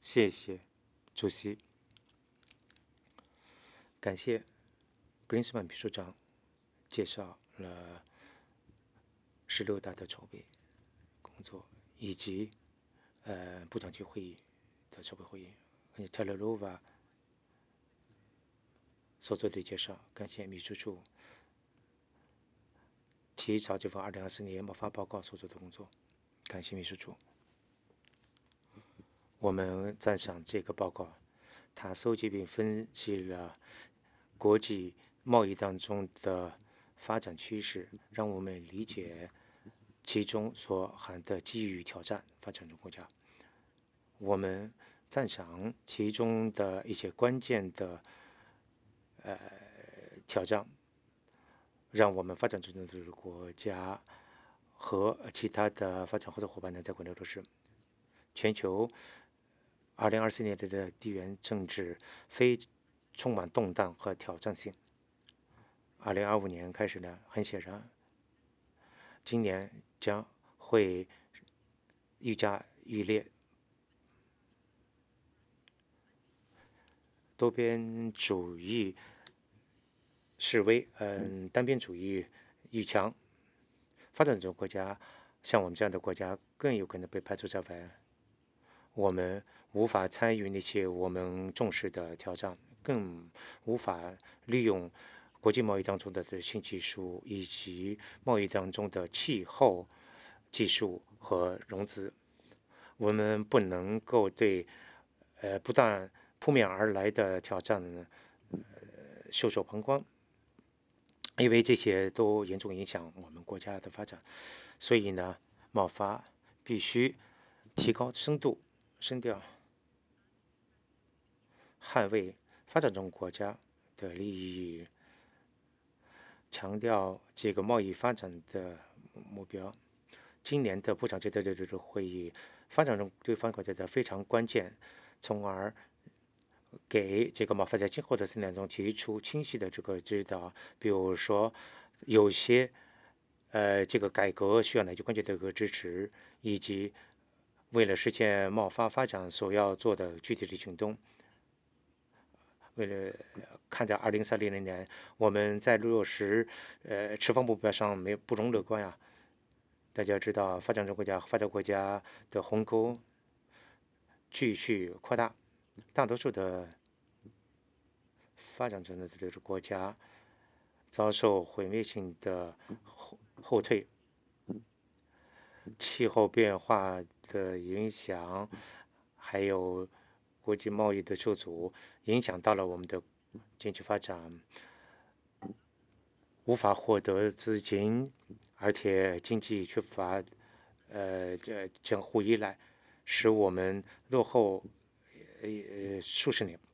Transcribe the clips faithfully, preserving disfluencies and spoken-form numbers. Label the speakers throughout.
Speaker 1: 谢谢主席，感谢 Greenspan 秘书长介绍了十六大的筹备工作，以及呃部长级会议的筹备会议，而且 Taylorova 所做的介绍，感谢秘书处提早这份二零二四年贸发报告所做的工作，感谢秘书处。我们赞赏这个报告，它收集并分析了国际贸易当中的发展趋势，让我们理解其中所含的机遇与挑战。发展中国家，我们赞赏其中的一些关键的呃挑战，让我们发展中的国家和其他的发展合作伙伴呢在国内落实。全球二零二四年的地缘政治非充满动荡和挑战性。二零二五年开始呢，很显然，今年将会愈加愈烈，多边主义示威，嗯，单边主义愈强，发展中国家像我们这样的国家更有可能被排除在外。我们无法参与那些我们重视的挑战，更无法利用国际贸易当中的新技术以及贸易当中的气候技术和融资。我们不能够对呃不断扑面而来的挑战呢，呃袖手旁观，因为这些都严重影响我们国家的发展。所以呢，贸发必须提高深度、声调，捍卫发展中国家的利益，强调这个贸易发展的目标。今年的部长级的这个会议，发展中对方国家的非常关键，从而给这个贸发在今后的四年中提出清晰的这个指导。比如说，有些呃这个改革需要哪些关键的一个支持，以及为了实现贸发发展所要做的具体的行动。为了看在二零三零年，我们在落实呃持方目标上没不容乐观啊。大家知道，发展中国家和发达国家的鸿沟继续扩大，大多数的发展中的这个国家遭受毁灭性的后后退，气候变化的影响，还有国际贸易的受阻，影响到了我们的经济发展，无法获得资金，而且经济缺乏呃这相互依赖，使我们落后呃数十年。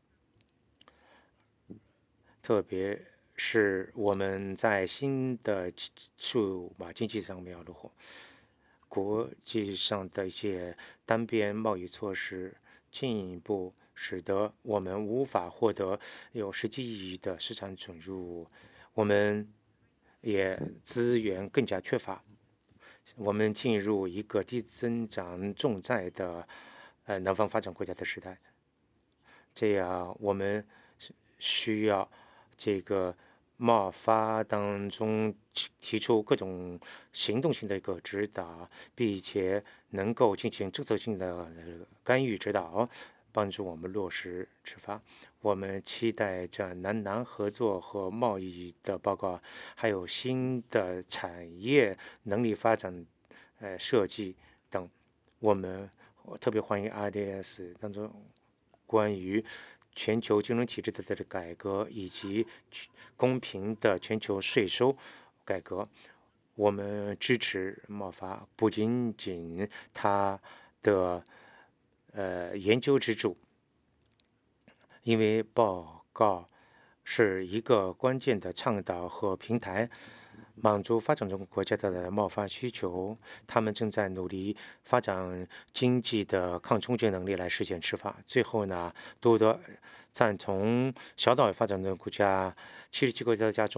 Speaker 1: 特别是我们在新的数码经济上面要落后，国际上的一些单边贸易措施进一步使得我们无法获得有实际意义的市场准入，我们也资源更加缺乏，我们进入一个低增长重债的呃南方发展国家的时代，这样我们需要这个贸发当中提出各种行动性的一个指导，并且能够进行政策性的干预指导，帮助我们落实执法。我们期待着南南合作和贸易的报告，还有新的产业能力发展呃设计等。我们特别欢迎 R D S 当中关于全球金融体制的这个改革以及公平的全球税收改革。我们支持贸发，不仅仅它的呃研究支柱，因为报告是一个关键的倡导和平台，满足发展中国家的贸发需求。他们正在努力发展经济的抗冲击能力来实现持法。最后呢，多多赞同小岛发展的国家七十七个国家中。